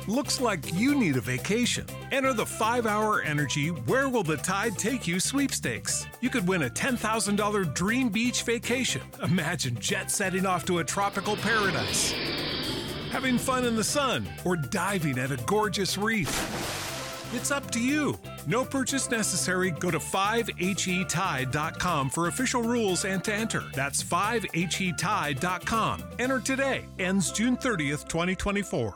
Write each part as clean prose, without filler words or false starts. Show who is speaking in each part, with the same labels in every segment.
Speaker 1: Looks like you need a vacation. Enter the 5-Hour Energy Where Will the Tide Take You sweepstakes. You could win a $10,000 dream beach vacation. Imagine jet setting off to a tropical paradise, having fun in the sun, or diving at a gorgeous reef. It's up to you. No purchase necessary. Go to 5HETide.com for official rules and to enter. That's 5HETide.com. Enter today. Ends June 30th, 2024.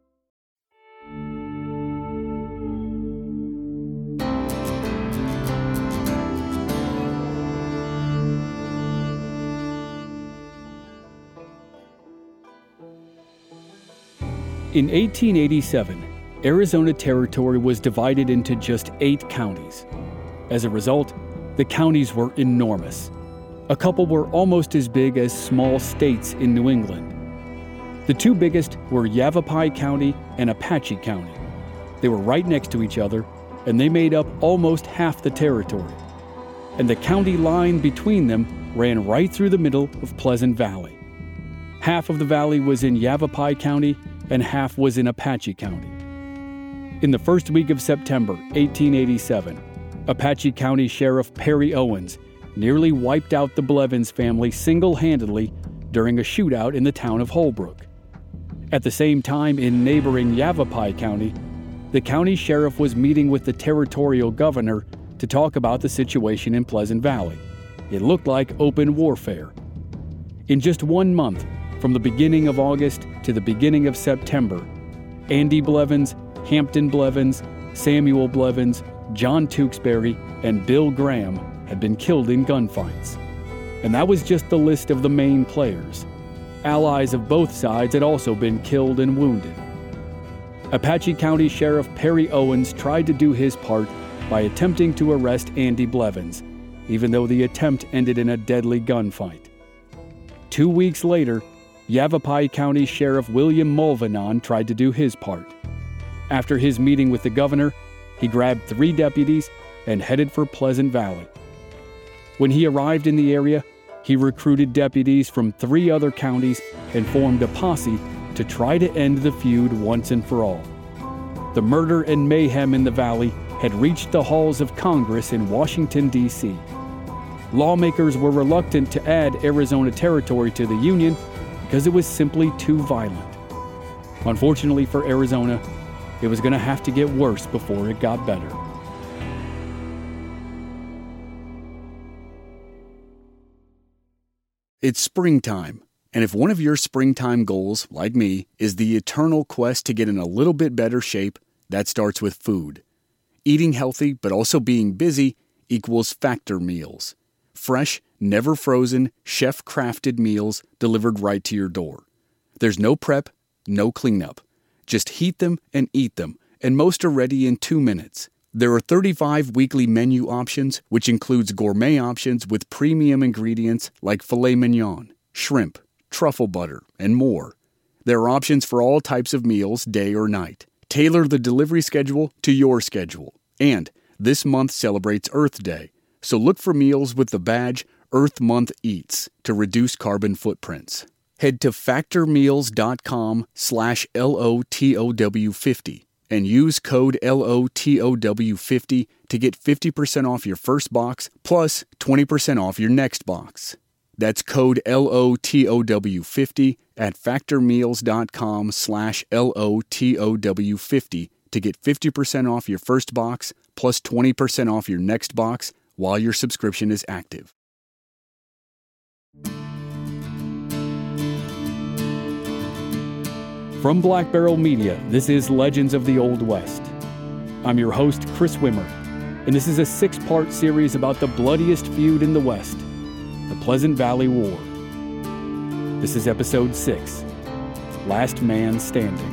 Speaker 2: In 1887, Arizona Territory was divided into just 8 counties. As a result, the counties were enormous. A couple were almost as big as small states in New England. The 2 biggest were Yavapai County and Apache County. They were right next to each other, and they made up almost half the territory. And the county line between them ran right through the middle of Pleasant Valley. Half of the valley was in Yavapai County, and half was in Apache County. In the first week of September 1887, Apache County Sheriff Perry Owens nearly wiped out the Blevins family single-handedly during a shootout in the town of Holbrook. At the same time, in neighboring Yavapai County, the county sheriff was meeting with the territorial governor to talk about the situation in Pleasant Valley. It looked like open warfare. In just 1 month, from the beginning of August to the beginning of September, Andy Blevins, Hampton Blevins, Samuel Blevins, John Tewksbury, and Bill Graham had been killed in gunfights. And that was just the list of the main players. Allies of both sides had also been killed and wounded. Apache County Sheriff Perry Owens tried to do his part by attempting to arrest Andy Blevins, even though the attempt ended in a deadly gunfight. 2 weeks later, Yavapai County Sheriff William Mulvanon tried to do his part. After his meeting with the governor, he grabbed 3 deputies and headed for Pleasant Valley. When he arrived in the area, he recruited deputies from 3 other counties and formed a posse to try to end the feud once and for all. The murder and mayhem in the valley had reached the halls of Congress in Washington, D.C. Lawmakers were reluctant to add Arizona Territory to the Union because it was simply too violent. Unfortunately for Arizona, it was going to have to get worse before it got better. It's springtime, and if one of your springtime goals, like me, is the eternal quest to get in a little bit better shape, that starts with food. Eating healthy but also being busy equals Factor meals. Fresh, never frozen, chef-crafted meals delivered right to your door. There's no prep, no cleanup. Just heat them and eat them, and most are ready in 2 minutes. There are 35 weekly menu options, which includes gourmet options with premium ingredients like filet mignon, shrimp, truffle butter, and more. There are options for all types of meals, day or night. Tailor the delivery schedule to your schedule. And this month celebrates Earth Day, so look for meals with the badge Earth Month Eats to reduce carbon footprints. Head to factormeals.com/LOTOW50 and use code LOTOW50 to get 50% off your first box plus 20% off your next box. That's code LOTOW50 at factormeals.com/LOTOW50 to get 50% off your first box plus 20% off your next box while your subscription is active. From Black Barrel Media, this is Legends of the Old West. I'm your host, Chris Wimmer, and this is a 6-part series about the bloodiest feud in the West, the Pleasant Valley War. This is Episode 6, Last Man Standing.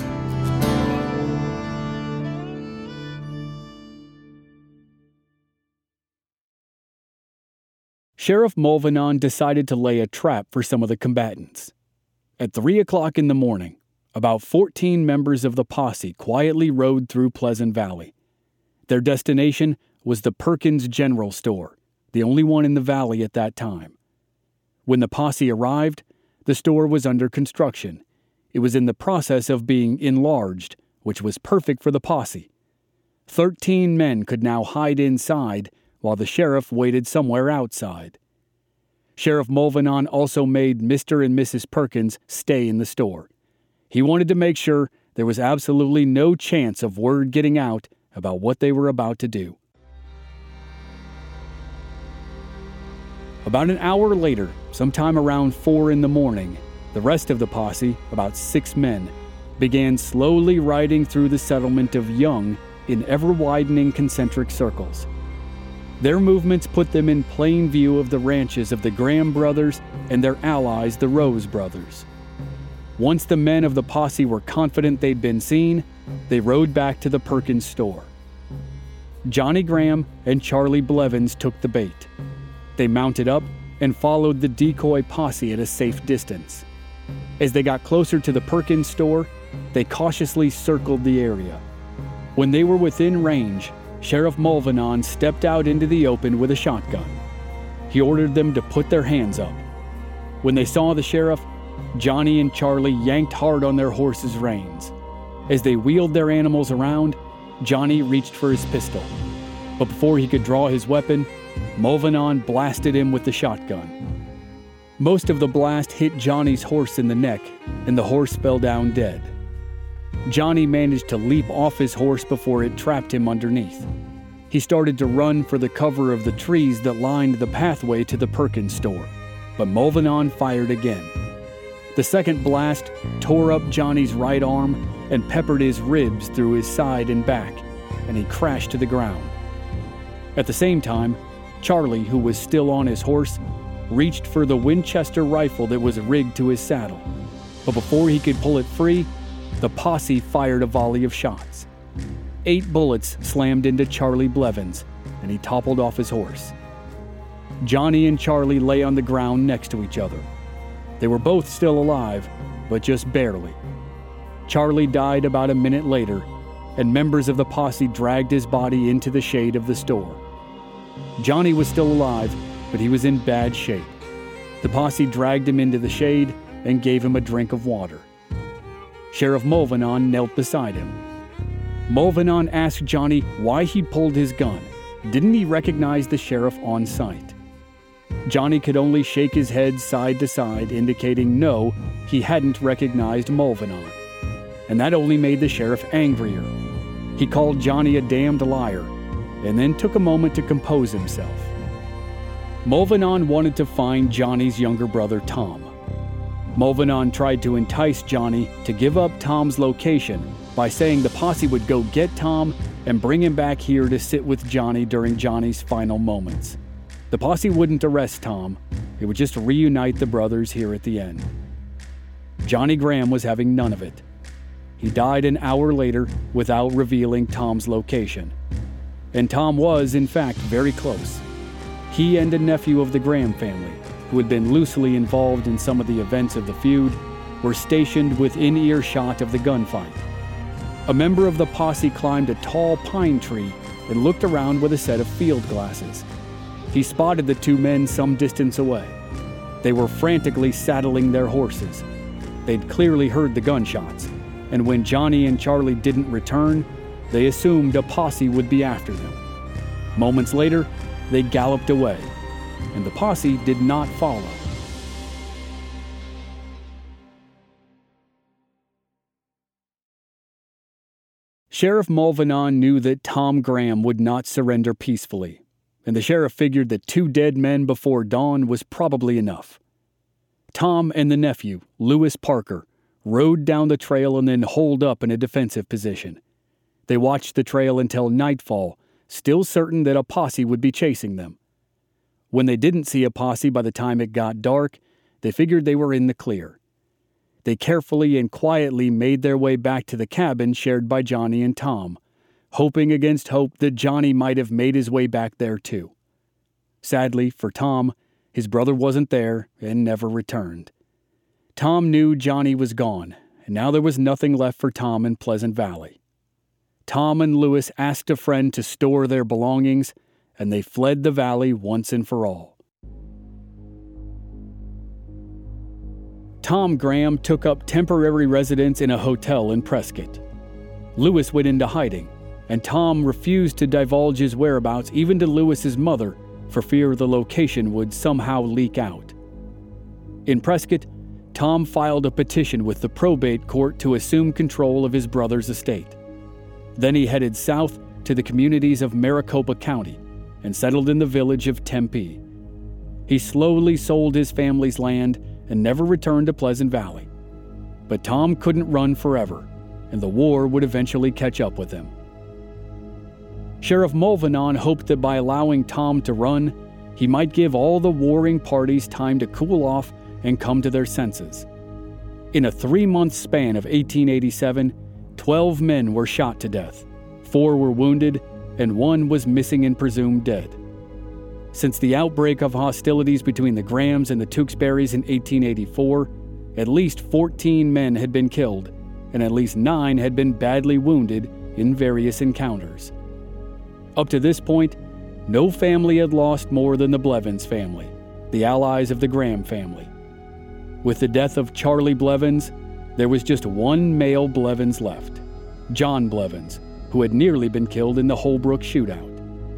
Speaker 2: Sheriff Mulvanon decided to lay a trap for some of the combatants. At 3 o'clock in the morning, about 14 members of the posse quietly rode through Pleasant Valley. Their destination was the Perkins General Store, the only one in the valley at that time. When the posse arrived, the store was under construction. It was in the process of being enlarged which was perfect for the posse. 13 men could now hide inside while the sheriff waited somewhere outside. Sheriff Mulvannon also made Mr. and Mrs. Perkins stay in the store. He wanted to make sure there was absolutely no chance of word getting out about what they were about to do. About an hour later, sometime around 4 in the morning, the rest of the posse, about 6 men, began slowly riding through the settlement of Young in ever-widening concentric circles. Their movements put them in plain view of the ranches of the Graham brothers and their allies, the Rose brothers. Once the men of the posse were confident they'd been seen, they rode back to the Perkins store. Johnny Graham and Charlie Blevins took the bait. They mounted up and followed the decoy posse at a safe distance. As they got closer to the Perkins store, they cautiously circled the area. When they were within range, Sheriff Mulvannon stepped out into the open with a shotgun. He ordered them to put their hands up. When they saw the sheriff, Johnny and Charlie yanked hard on their horses' reins. As they wheeled their animals around, Johnny reached for his pistol. But before he could draw his weapon, Mulvannon blasted him with the shotgun. Most of the blast hit Johnny's horse in the neck, and the horse fell down dead. Johnny managed to leap off his horse before it trapped him underneath. He started to run for the cover of the trees that lined the pathway to the Perkins store, but Mulvannon fired again. The second blast tore up Johnny's right arm and peppered his ribs through his side and back, and he crashed to the ground. At the same time, Charlie, who was still on his horse, reached for the Winchester rifle that was rigged to his saddle. But before he could pull it free, the posse fired a volley of shots. 8 bullets slammed into Charlie Blevins, and he toppled off his horse. Johnny and Charlie lay on the ground next to each other. They were both still alive, but just barely. Charlie died about a minute later, and members of the posse dragged his body into the shade of the store. Johnny was still alive, but he was in bad shape. The posse dragged him into the shade and gave him a drink of water. Sheriff Mulvannon knelt beside him. Mulvannon asked Johnny why he'd pulled his gun. Didn't he recognize the sheriff on sight? Johnny could only shake his head side to side, indicating no, he hadn't recognized Mulvannon. And that only made the sheriff angrier. He called Johnny a damned liar, and then took a moment to compose himself. Mulvannon wanted to find Johnny's younger brother, Tom. Mulvannon tried to entice Johnny to give up Tom's location by saying the posse would go get Tom and bring him back here to sit with Johnny during Johnny's final moments. The posse wouldn't arrest Tom. It would just reunite the brothers here at the end. Johnny Graham was having none of it. He died an hour later without revealing Tom's location. And Tom was, in fact, very close. He and a nephew of the Graham family, who had been loosely involved in some of the events of the feud, were stationed within earshot of the gunfight. A member of the posse climbed a tall pine tree and looked around with a set of field glasses. He spotted the 2 men some distance away. They were frantically saddling their horses. They'd clearly heard the gunshots, and when Johnny and Charlie didn't return, they assumed a posse would be after them. Moments later, they galloped away, and the posse did not follow. Sheriff Mulvannon knew that Tom Graham would not surrender peacefully, and the sheriff figured that 2 dead men before dawn was probably enough. Tom and the nephew, Lewis Parker, rode down the trail and then holed up in a defensive position. They watched the trail until nightfall, still certain that a posse would be chasing them. When they didn't see a posse by the time it got dark, they figured they were in the clear. They carefully and quietly made their way back to the cabin shared by Johnny and Tom, hoping against hope that Johnny might have made his way back there too. Sadly for Tom, his brother wasn't there and never returned. Tom knew Johnny was gone, and now there was nothing left for Tom in Pleasant Valley. Tom and Lewis asked a friend to store their belongings, and they fled the valley once and for all. Tom Graham took up temporary residence in a hotel in Prescott. Lewis went into hiding, and Tom refused to divulge his whereabouts even to Lewis's mother for fear the location would somehow leak out. In Prescott, Tom filed a petition with the probate court to assume control of his brother's estate. Then he headed south to the communities of Maricopa County and settled in the village of Tempe. He slowly sold his family's land and never returned to Pleasant Valley. But Tom couldn't run forever, and the war would eventually catch up with him. Sheriff Mulvenon hoped that by allowing Tom to run, he might give all the warring parties time to cool off and come to their senses. In a 3-month span of 1887, 12 men were shot to death, 4 were wounded, and 1 was missing and presumed dead. Since the outbreak of hostilities between the Grahams and the Tewksburys in 1884, at least 14 men had been killed, and at least 9 had been badly wounded in various encounters. Up to this point, no family had lost more than the Blevins family, the allies of the Graham family. With the death of Charlie Blevins, there was just one male Blevins left, John Blevins, who had nearly been killed in the Holbrook shootout.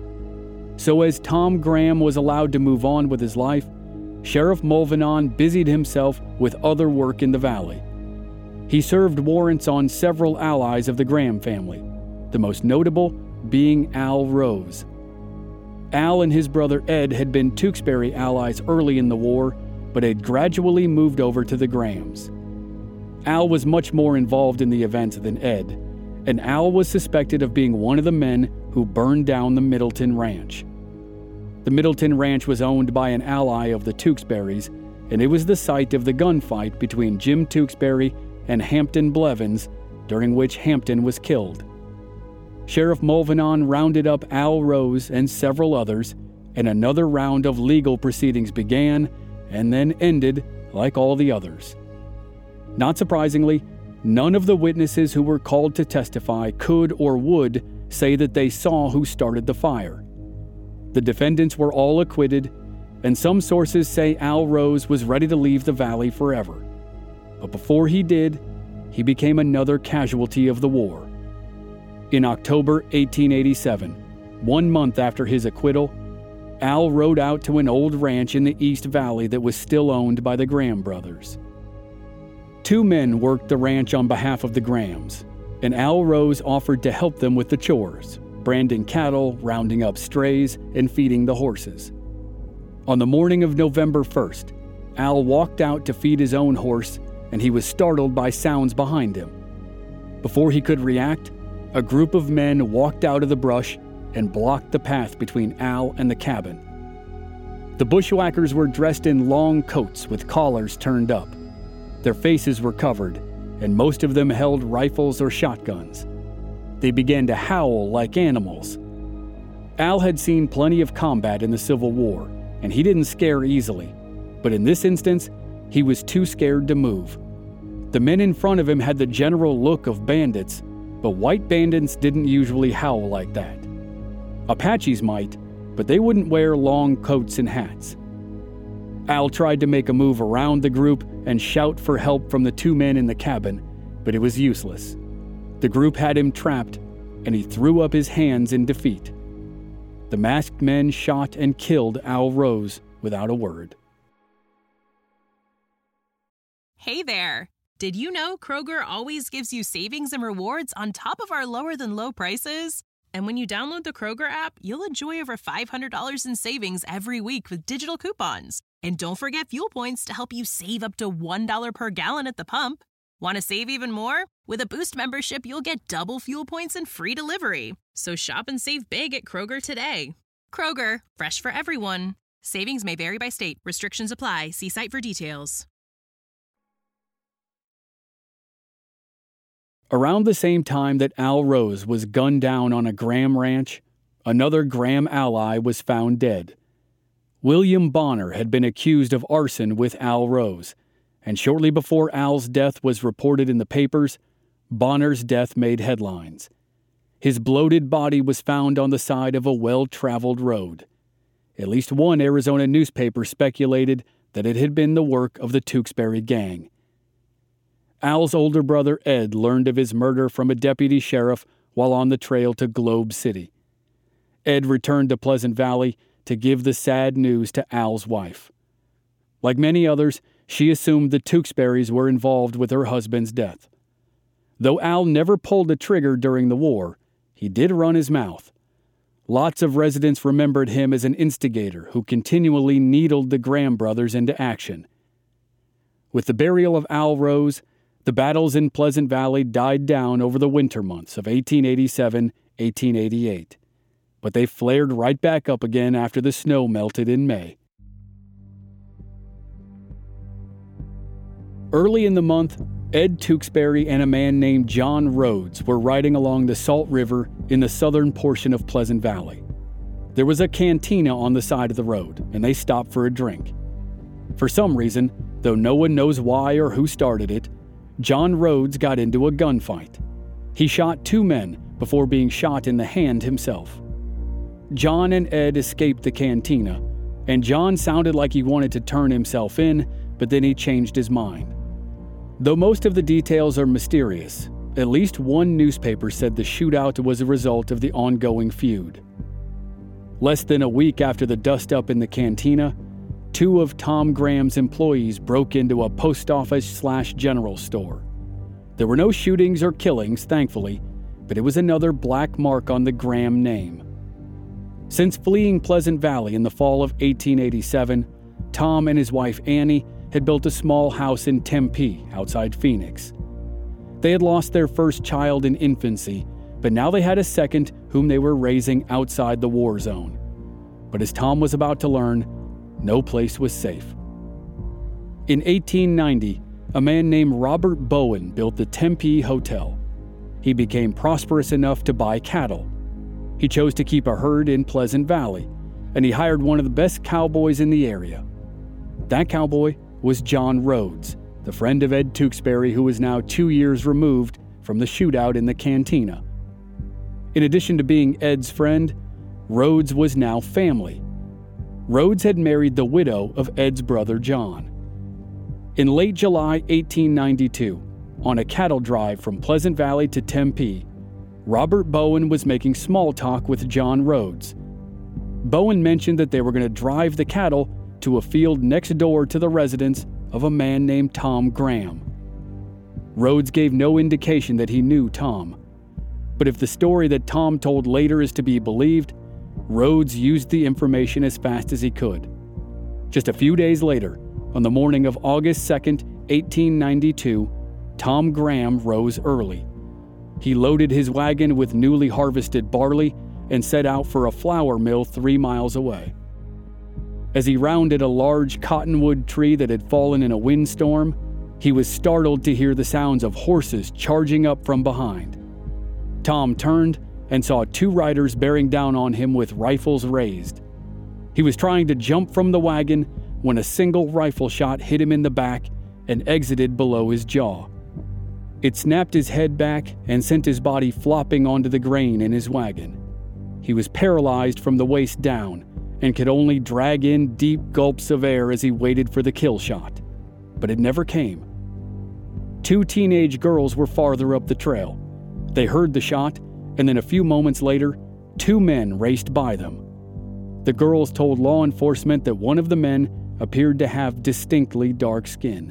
Speaker 2: So as Tom Graham was allowed to move on with his life, Sheriff Mulvenon busied himself with other work in the valley. He served warrants on several allies of the Graham family, the most notable being Al Rose. Al and his brother Ed had been Tewksbury allies early in the war, but had gradually moved over to the Grahams. Al was much more involved in the events than Ed, and Al was suspected of being one of the men who burned down the Middleton Ranch. The Middleton Ranch was owned by an ally of the Tewksburys, and it was the site of the gunfight between Jim Tewksbury and Hampton Blevins, during which Hampton was killed. Sheriff Mulvenon rounded up Al Rose and several others, and another round of legal proceedings began and then ended like all the others. Not surprisingly, none of the witnesses who were called to testify could or would say that they saw who started the fire. The defendants were all acquitted, and some sources say Al Rose was ready to leave the valley forever. But before he did, he became another casualty of the war. In October 1887, 1 month after his acquittal, Al rode out to an old ranch in the East Valley that was still owned by the Graham brothers. 2 men worked the ranch on behalf of the Grahams, and Al Rose offered to help them with the chores, branding cattle, rounding up strays, and feeding the horses. On the morning of November 1st, Al walked out to feed his own horse, and he was startled by sounds behind him. Before he could react, a group of men walked out of the brush and blocked the path between Al and the cabin. The bushwhackers were dressed in long coats with collars turned up. Their faces were covered, and most of them held rifles or shotguns. They began to howl like animals. Al had seen plenty of combat in the Civil War, and he didn't scare easily. But in this instance, he was too scared to move. The men in front of him had the general look of bandits, but white bandits didn't usually howl like that. Apaches might, but they wouldn't wear long coats and hats. Al tried to make a move around the group and shout for help from the 2 men in the cabin, but it was useless. The group had him trapped, and he threw up his hands in defeat. The masked men shot and killed Al Rose without a word.
Speaker 3: Hey there! Did you know Kroger always gives you savings and rewards on top of our lower-than-low prices? And when you download the Kroger app, you'll enjoy over $500 in savings every week with digital coupons. And don't forget fuel points to help you save up to $1 per gallon at the pump. Want to save even more? With a Boost membership, you'll get double fuel points and free delivery. So shop and save big at Kroger today. Kroger, fresh for everyone. Savings may vary by state. Restrictions apply. See site for details.
Speaker 2: Around the same time that Al Rose was gunned down on a Graham ranch, another Graham ally was found dead. William Bonner had been accused of arson with Al Rose, and shortly before Al's death was reported in the papers, Bonner's death made headlines. His bloated body was found on the side of a well-traveled road. At least one Arizona newspaper speculated that it had been the work of the Tewksbury gang. Al's older brother Ed learned of his murder from a deputy sheriff while on the trail to Globe City. Ed returned to Pleasant Valley to give the sad news to Al's wife. Like many others, she assumed the Tewksburys were involved with her husband's death. Though Al never pulled the trigger during the war, he did run his mouth. Lots of residents remembered him as an instigator who continually needled the Graham brothers into action. With the burial of Al Rose, the battles in Pleasant Valley died down over the winter months of 1887-1888, but they flared right back up again after the snow melted in May. Early in the month, Ed Tewksbury and a man named John Rhodes were riding along the Salt River in the southern portion of Pleasant Valley. There was a cantina on the side of the road, and they stopped for a drink. For some reason, though no one knows why or who started it, John Rhodes got into a gunfight. He shot 2 men before being shot in the hand himself. John and Ed escaped the cantina, and John sounded like he wanted to turn himself in, but then he changed his mind. Though most of the details are mysterious, at least one newspaper said the shootout was a result of the ongoing feud. Less than a week after the dust-up in the cantina, 2 of Tom Graham's employees broke into a post office/general store. There were no shootings or killings, thankfully, but it was another black mark on the Graham name. Since fleeing Pleasant Valley in the fall of 1887, Tom and his wife Annie had built a small house in Tempe, outside Phoenix. They had lost their first child in infancy, but now they had a second whom they were raising outside the war zone. But as Tom was about to learn, no place was safe. In 1890, a man named Robert Bowen built the Tempe Hotel. He became prosperous enough to buy cattle. He chose to keep a herd in Pleasant Valley, and he hired one of the best cowboys in the area. That cowboy was John Rhodes, the friend of Ed Tewksbury, who was now 2 years removed from the shootout in the cantina. In addition to being Ed's friend, Rhodes was now family. Rhodes had married the widow of Ed's brother John. In late July 1892, on a cattle drive from Pleasant Valley to Tempe, Robert Bowen was making small talk with John Rhodes. Bowen mentioned that they were going to drive the cattle to a field next door to the residence of a man named Tom Graham. Rhodes gave no indication that he knew Tom. But if the story that Tom told later is to be believed, Rhodes used the information as fast as he could. Just a few days later, on the morning of August 2nd, 1892, Tom Graham rose early. He loaded his wagon with newly harvested barley and set out for a flour mill 3 miles away. As he rounded a large cottonwood tree that had fallen in a windstorm, he was startled to hear the sounds of horses charging up from behind. Tom turned and saw 2 riders bearing down on him with rifles raised. He was trying to jump from the wagon when a single rifle shot hit him in the back and exited below his jaw. It snapped his head back and sent his body flopping onto the grain in his wagon. He was paralyzed from the waist down and could only drag in deep gulps of air as he waited for the kill shot. But it never came. 2 teenage girls were farther up the trail. They heard the shot, and then a few moments later, 2 men raced by them. The girls told law enforcement that one of the men appeared to have distinctly dark skin.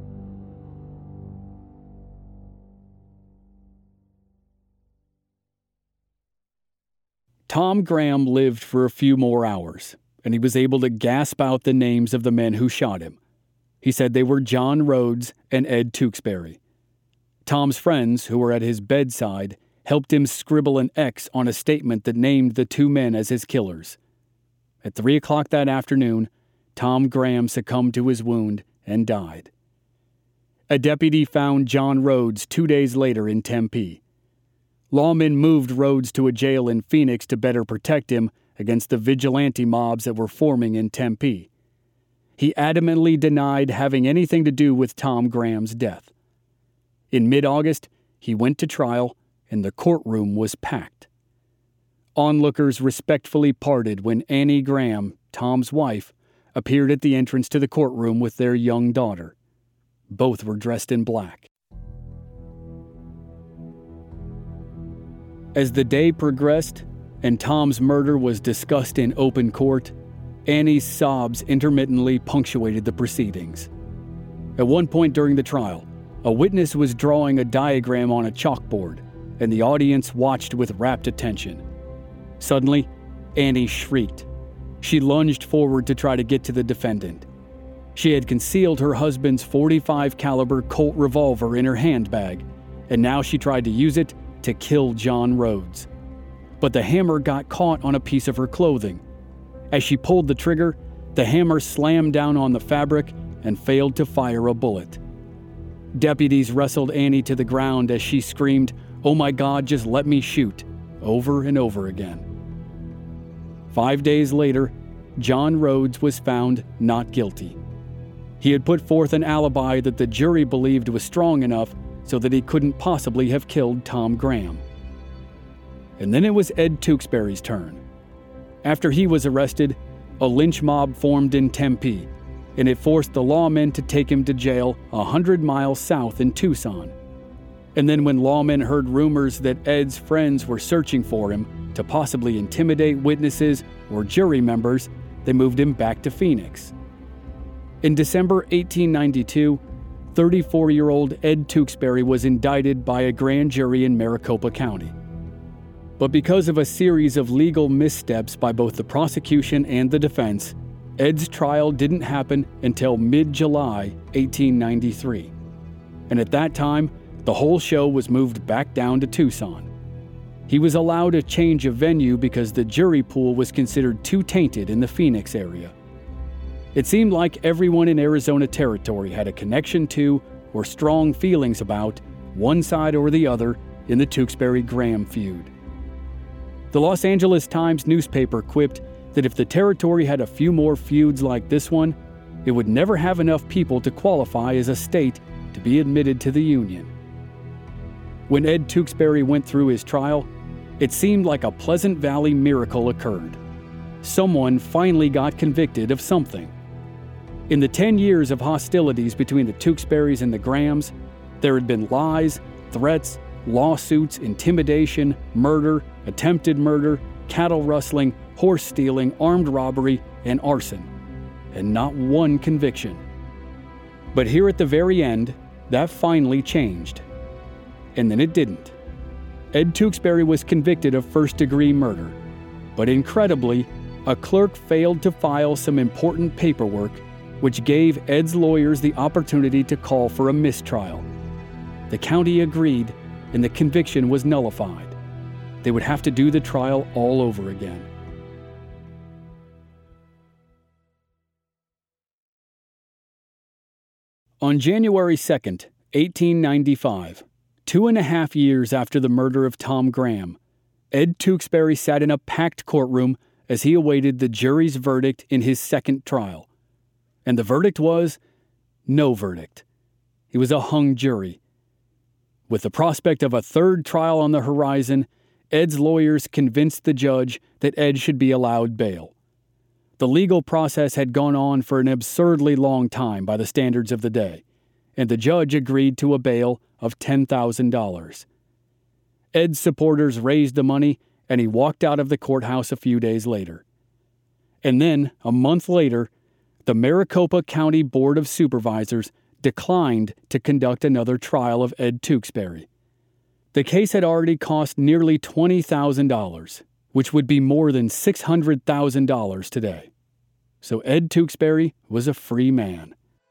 Speaker 2: Tom Graham lived for a few more hours, and he was able to gasp out the names of the men who shot him. He said they were John Rhodes and Ed Tewksbury. Tom's friends, who were at his bedside, helped him scribble an X on a statement that named the 2 men as his killers. At 3 o'clock that afternoon, Tom Graham succumbed to his wound and died. A deputy found John Rhodes 2 days later in Tempe. Lawmen moved Rhodes to a jail in Phoenix to better protect him against the vigilante mobs that were forming in Tempe. He adamantly denied having anything to do with Tom Graham's death. In mid-August, he went to trial, and the courtroom was packed. Onlookers respectfully parted when Annie Graham, Tom's wife, appeared at the entrance to the courtroom with their young daughter. Both were dressed in black. As the day progressed and Tom's murder was discussed in open court, Annie's sobs intermittently punctuated the proceedings. At one point during the trial, a witness was drawing a diagram on a chalkboard, and the audience watched with rapt attention. Suddenly, Annie shrieked. She lunged forward to try to get to the defendant. She had concealed her husband's .45 caliber Colt revolver in her handbag, and now she tried to use it to kill John Rhodes. But the hammer got caught on a piece of her clothing. As she pulled the trigger, the hammer slammed down on the fabric and failed to fire a bullet. Deputies wrestled Annie to the ground as she screamed, "Oh my God, just let me shoot," over and over again. 5 days later, John Rhodes was found not guilty. He had put forth an alibi that the jury believed was strong enough so that he couldn't possibly have killed Tom Graham. And then it was Ed Tewksbury's turn. After he was arrested, a lynch mob formed in Tempe, and it forced the lawmen to take him to jail 100 miles south in Tucson. And then when lawmen heard rumors that Ed's friends were searching for him to possibly intimidate witnesses or jury members, they moved him back to Phoenix. In December 1892, 34-year-old Ed Tewksbury was indicted by a grand jury in Maricopa County. But because of a series of legal missteps by both the prosecution and the defense, Ed's trial didn't happen until mid-July 1893. And at that time, the whole show was moved back down to Tucson. He was allowed a change of venue because the jury pool was considered too tainted in the Phoenix area. It seemed like everyone in Arizona Territory had a connection to or strong feelings about one side or the other in the Tewksbury-Graham feud. The Los Angeles Times newspaper quipped that if the territory had a few more feuds like this one, it would never have enough people to qualify as a state to be admitted to the Union. When Ed Tewksbury went through his trial, it seemed like a Pleasant Valley miracle occurred. Someone finally got convicted of something. In the 10 years of hostilities between the Tewksburys and the Grahams, there had been lies, threats, lawsuits, intimidation, murder, attempted murder, cattle rustling, horse stealing, armed robbery, and arson, and not one conviction. But here at the very end, that finally changed. And then it didn't. Ed Tewksbury was convicted of first-degree murder, but incredibly, a clerk failed to file some important paperwork which gave Ed's lawyers the opportunity to call for a mistrial. The county agreed, and the conviction was nullified. They would have to do the trial all over again. On January 2nd, 1895, 2.5 years after the murder of Tom Graham, Ed Tewksbury sat in a packed courtroom as he awaited the jury's verdict in his second trial. And the verdict was no verdict. It was a hung jury. With the prospect of a third trial on the horizon, Ed's lawyers convinced the judge that Ed should be allowed bail. The legal process had gone on for an absurdly long time by the standards of the day, and the judge agreed to a bail of $10,000. Ed's supporters raised the money, and he walked out of the courthouse a few days later. And then, a month later, the Maricopa County Board of Supervisors declined to conduct another trial of Ed Tewksbury. The case had already cost nearly $20,000, which would be more than $600,000 today. So Ed Tewksbury was a free man.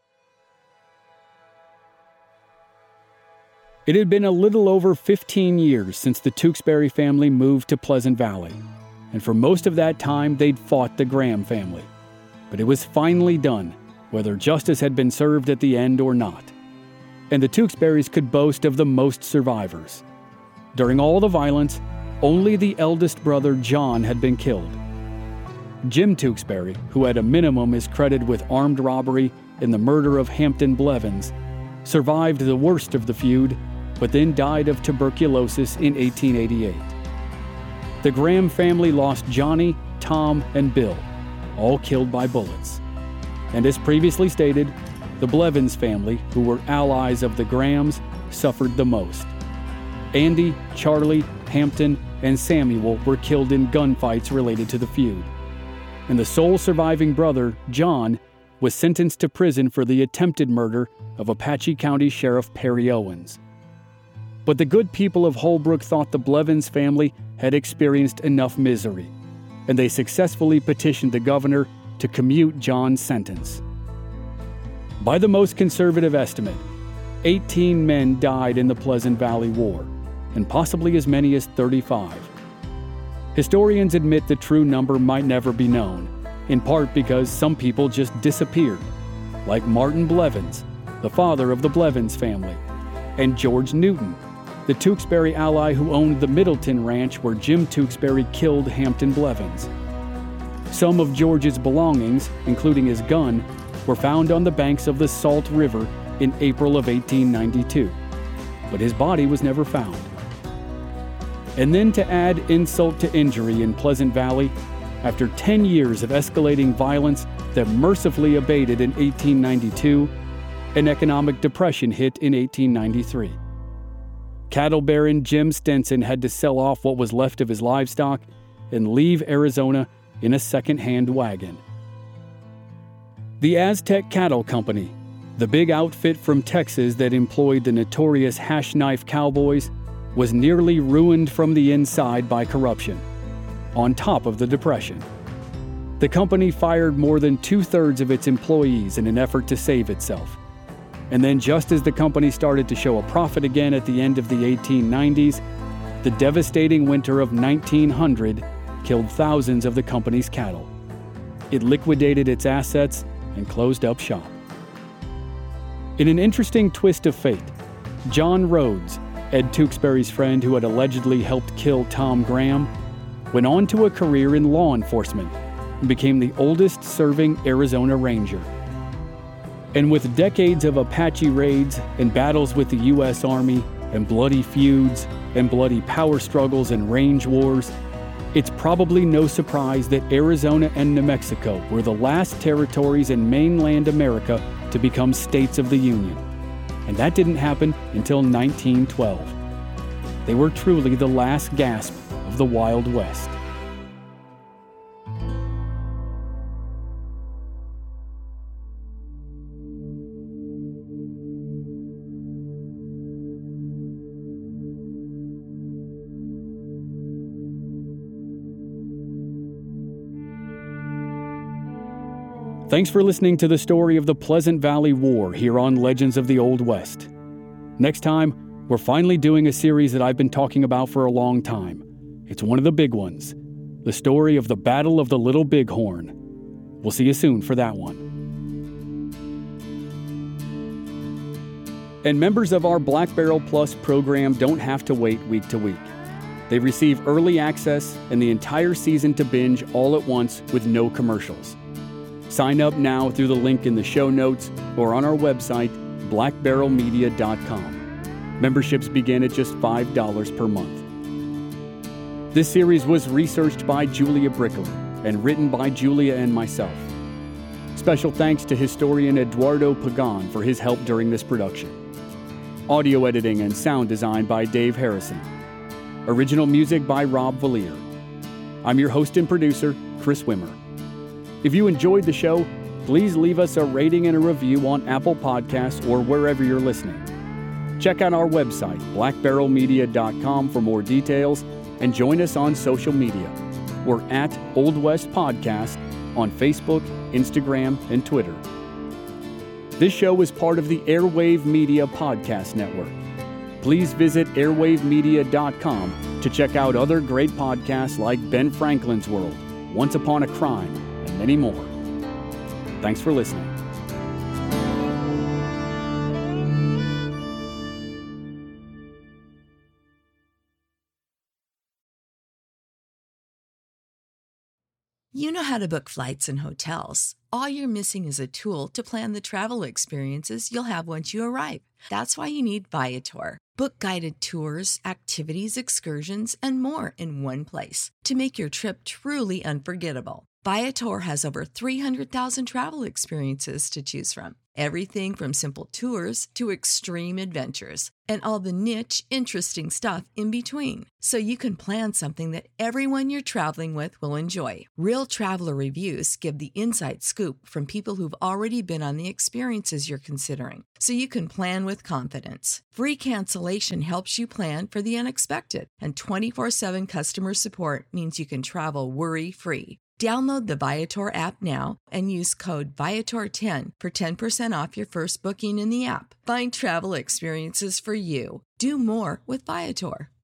Speaker 2: It had been a little over 15 years since the Tewksbury family moved to Pleasant Valley, and for most of that time they'd fought the Graham family. But it was finally done, whether justice had been served at the end or not. And the Tewksburys could boast of the most survivors. During all the violence, only the eldest brother John had been killed. Jim Tewksbury, who at a minimum is credited with armed robbery and the murder of Hampton Blevins, survived the worst of the feud, but then died of tuberculosis in 1888. The Graham family lost Johnny, Tom, and Bill, all killed by bullets. And as previously stated, the Blevins family, who were allies of the Grahams, suffered the most. Andy, Charlie, Hampton and Samuel were killed in gunfights related to the feud. And the sole surviving brother, John, was sentenced to prison for the attempted murder of Apache County Sheriff Perry Owens. But the good people of Holbrook thought the Blevins family had experienced enough misery, and they successfully petitioned the governor to commute John's sentence. By the most conservative estimate, 18 men died in the Pleasant Valley War, and possibly as many as 35. Historians admit the true number might never be known, in part because some people just disappeared, like Martin Blevins, the father of the Blevins family, and George Newton, the Tewksbury ally who owned the Middleton Ranch where Jim Tewksbury killed Hampton Blevins. Some of George's belongings, including his gun, were found on the banks of the Salt River in April of 1892, but his body was never found. And then to add insult to injury in Pleasant Valley, after 10 years of escalating violence that mercifully abated in 1892, an economic depression hit in 1893. Cattle baron Jim Stenson had to sell off what was left of his livestock and leave Arizona in a second-hand wagon. The Aztec Cattle Company, the big outfit from Texas that employed the notorious Hash Knife Cowboys, was nearly ruined from the inside by corruption, on top of the Depression. The company fired more than 2/3 of its employees in an effort to save itself. And then just as the company started to show a profit again at the end of the 1890s, the devastating winter of 1900 killed thousands of the company's cattle. It liquidated its assets and closed up shop. In an interesting twist of fate, John Rhodes, Ed Tewksbury's friend who had allegedly helped kill Tom Graham, went on to a career in law enforcement and became the oldest serving Arizona Ranger. And with decades of Apache raids and battles with the U.S. Army and bloody feuds and bloody power struggles and range wars, it's probably no surprise that Arizona and New Mexico were the last territories in mainland America to become states of the Union. And that didn't happen until 1912. They were truly the last gasp of the Wild West. Thanks for listening to the story of the Pleasant Valley War here on Legends of the Old West. Next time, we're finally doing a series that I've been talking about for a long time. It's one of the big ones, the story of the Battle of the Little Bighorn. We'll see you soon for that one. And members of our Black Barrel Plus program don't have to wait week to week. They receive early access and the entire season to binge all at once with no commercials. Sign up now through the link in the show notes or on our website, blackbarrelmedia.com. Memberships begin at just $5 per month. This series was researched by Julia Brickler and written by Julia and myself. Special thanks to historian Eduardo Pagan for his help during this production. Audio editing and sound design by Dave Harrison. Original music by Rob Valier. I'm your host and producer, Chris Wimmer. If you enjoyed the show, please leave us a rating and a review on Apple Podcasts or wherever you're listening. Check out our website, blackbarrelmedia.com, for more details, and join us on social media. We're at Old West Podcast on Facebook, Instagram, and Twitter. This show is part of the Airwave Media Podcast Network. Please visit airwavemedia.com to check out other great podcasts like Ben Franklin's World, Once Upon a Crime, and many more. Thanks for listening.
Speaker 4: You know how to book flights and hotels. All you're missing is a tool to plan the travel experiences you'll have once you arrive. That's why you need Viator. Book guided tours, activities, excursions, and more in one place to make your trip truly unforgettable. Viator has over 300,000 travel experiences to choose from. Everything from simple tours to extreme adventures and all the niche, interesting stuff in between. So you can plan something that everyone you're traveling with will enjoy. Real traveler reviews give the inside scoop from people who've already been on the experiences you're considering. So you can plan with confidence. Free cancellation helps you plan for the unexpected. And 24/7 customer support means you can travel worry-free. Download the Viator app now and use code Viator10 for 10% off your first booking in the app. Find travel experiences for you. Do more with Viator.